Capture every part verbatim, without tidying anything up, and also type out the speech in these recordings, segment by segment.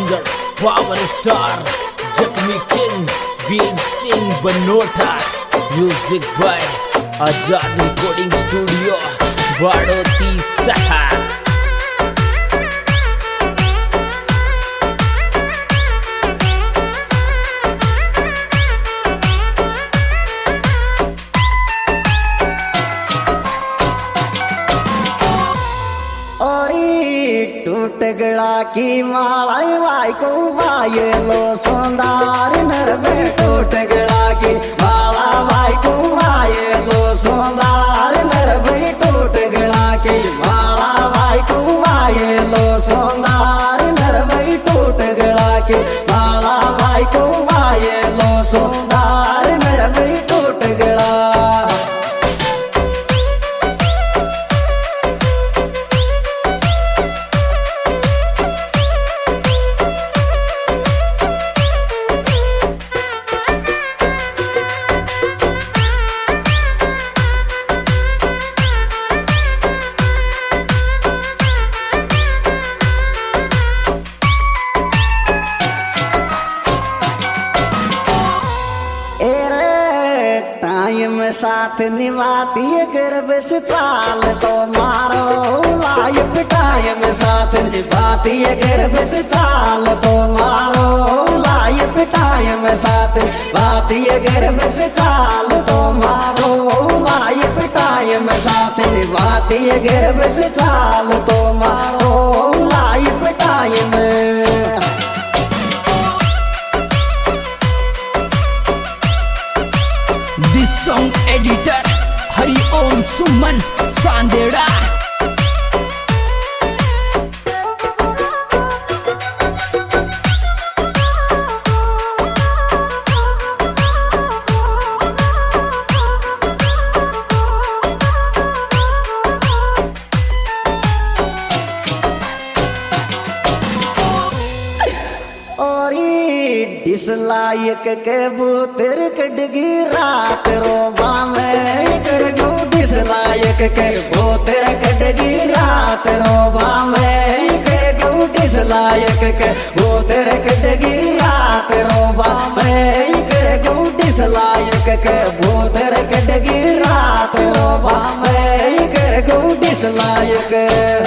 Singer power star जख्मी king Veer Singh Banota. Music by Azad recording studio Baroti Saha. टूट गड़ा की माला वाई को वाये लो सोंदार नरबे। टूट गड़ा की माला वाई को वाये लो सोंदार नरबे। टूट गड़ा की माला वाई को वाये लो सोंदार नरबे। टूट गड़ा की माला वाई को वाये लो सोंदार नरबे। टूट गड़ा साथ निभाती गर्भ से चाल तो मारो लाइफ टाइम। साथ निभाती गर्भ से चाल तो मारो लाइफ टाइम। साथ निभाती गर्भ से चाल तो मारो लाइफ टाइम। साथ निभाती गर्भ से चाल तो मारो lifetime. Song editor Hari Om Suman Sandera. Dislike के बूतर कटगी रात रोबा में करगू। डिसलायक के बूतर कटगी रात रोबा में करगू। डिसलायक के बूतर कटगी रात रोबा में करगू। डिसलायक के बूतर कटगी रात रोबा में करगू। डिसलायक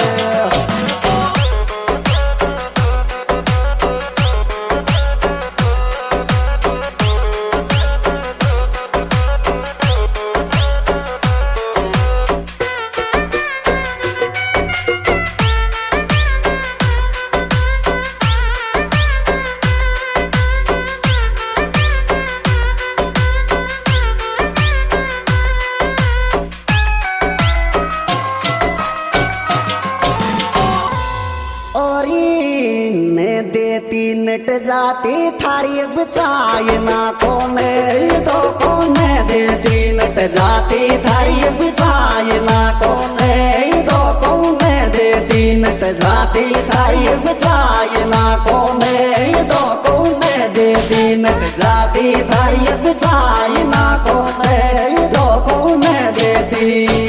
नट जाती थारी बचाए ना कोने दो कोने देती। नट जाती थारी बचाए ना कोने दो कोने देती। नट जाती थारी बचाए ना कोने दो कोने देती। नट जाती थारी बचाए ना कोने दो कोने देती।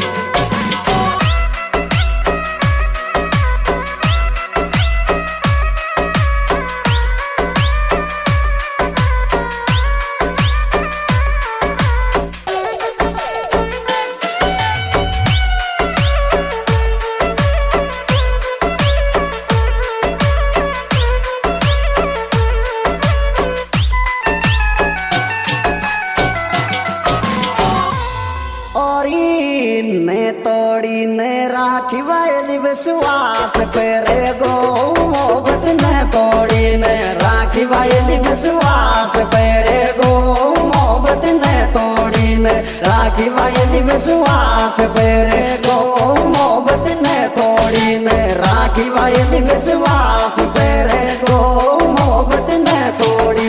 तोड़ी ने राखी वाली विश्वास पेरे गो मोहब्बत ने तोड़ी ने राखी वाली विश्वास पेरे गो मोहब्बत ने तोड़ी ने राखी वाली विश्वास पेरे गो मोहब्बत ने तोड़ी ने राखी वाली विश्वास पेरे गो मोहब्बत ने तोड़ी।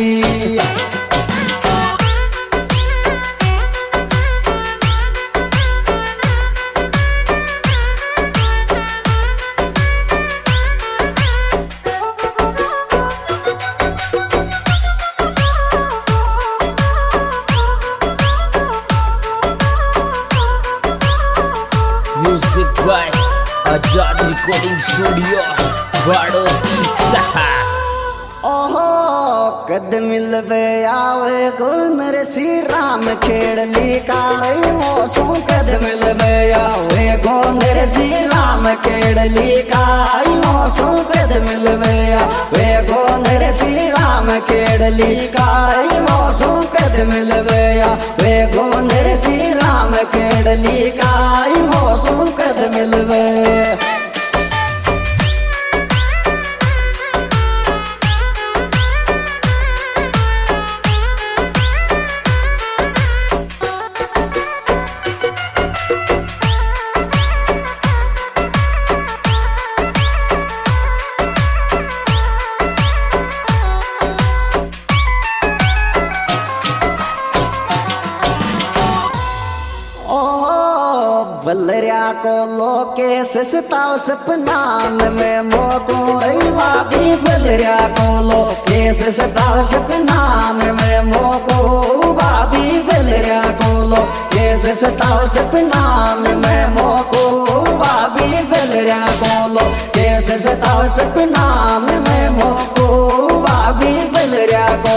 By Azad recording studio Baroti Saha. ओहो कद मिलवे आवे को नर श्री राम खेड़ली कारी मोसू कद मिलवे आवे को नर श्री राम खेड़ली कारी मोसू कद मिलवे आवे को नर श्री राम खेड़ली कारी मोसू कद मिलवे आवे को नर श्री राम खेड़ली कारी मोसू कद मिलवे बलरिया को लोके सताओ सपनान में मोको रईवा भी बलरिया को लोके सताओ सपनान में मोको बाबी बलरिया को लोके सताओ सपनान में मोको बाबी बलरिया को लोके सताओ सपनान में मोको बाबी बलरिया को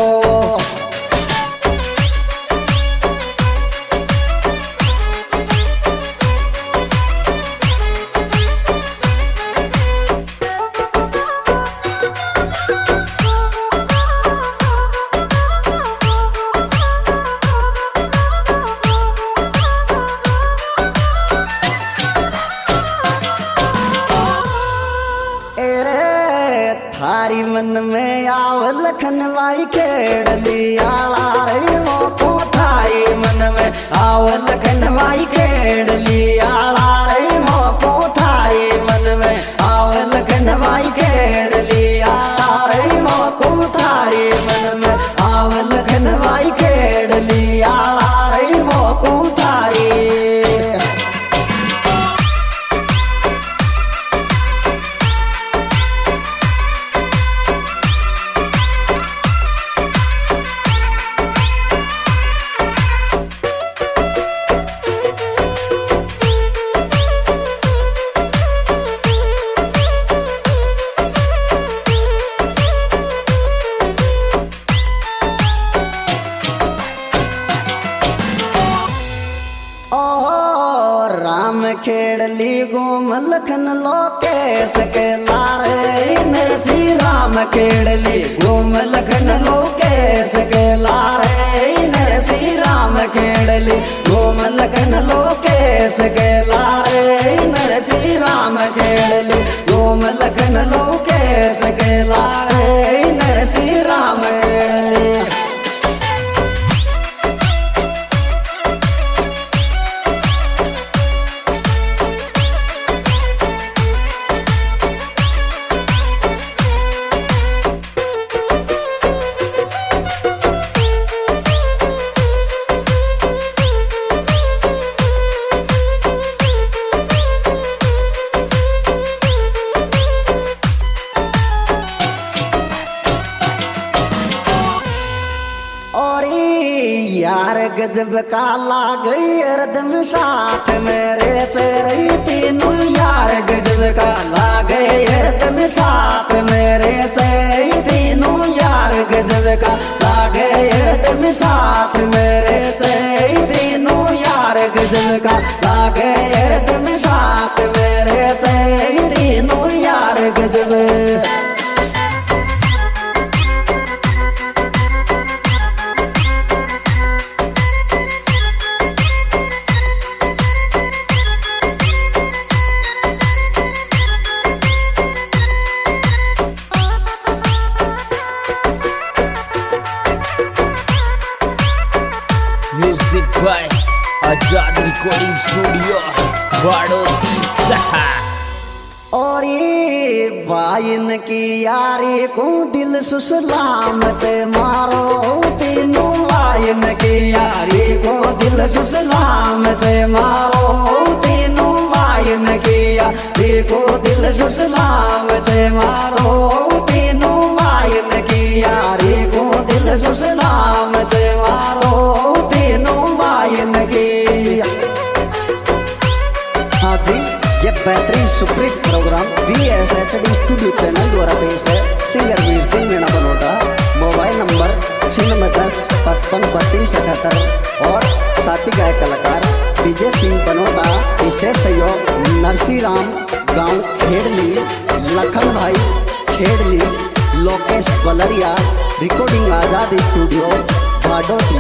थारी मन में आव लखन वाई खेड़ली आला रे मोको थारी मन में आव लखन वाई खेड़ली आला रे मोको थारी मन में आव लखन वाई खेड़ली आला रे मोको थारी मन में आव लखन वाई खेड़ली आला रे मोको थारी खेड़ली गोम लखन लोकेश के लारे नर श्री राम खेड़ली गोम लखन लोकेश के लारे नर श्री राम खेड़ली गोम लखन लोकेश के लारे नर श्री राम खेड़ली गोम लखन लोकेश के लारे नर श्री राम यार गजब का लाग अर्दम साथ मेरे चेहरे तीनों यार गजब का लाग अर्दम साथ मेरे चेहरे तीनों यार गजब का लाग अर्दम साथ मेरे चेहरे तीनों यार गजब का लाग अर्दम साथ मेरे चेहरे तीनों यार गजब by Azad recording studio Vadoti Saha. और ये वाइन की यारी को दिल सुसलाम से मारो तीनों वाइन की यारी को दिल सुसलाम से मारो तीनों वाइन की यारी को दिल सुसलाम से मारो तीनों वाइन की यारी को दिल सुसलाम से मारो तीनों वाइन की। हाँ जी, ये बेहतरीन superhit program V S H D studio channel द्वारा पेश है। सिंगर वीर सिंह मीणा बनोटा। छियानवे दस पचपन बत्तीस अठहत्तर और साथी गायक कलाकार विजय सिंह बनोटा। विशेष सहयोग नरसी राम गांव खेड़ली, लखन भाई खेड़ली, लोकेश बलरिया। Recording Azad studio भाडोती।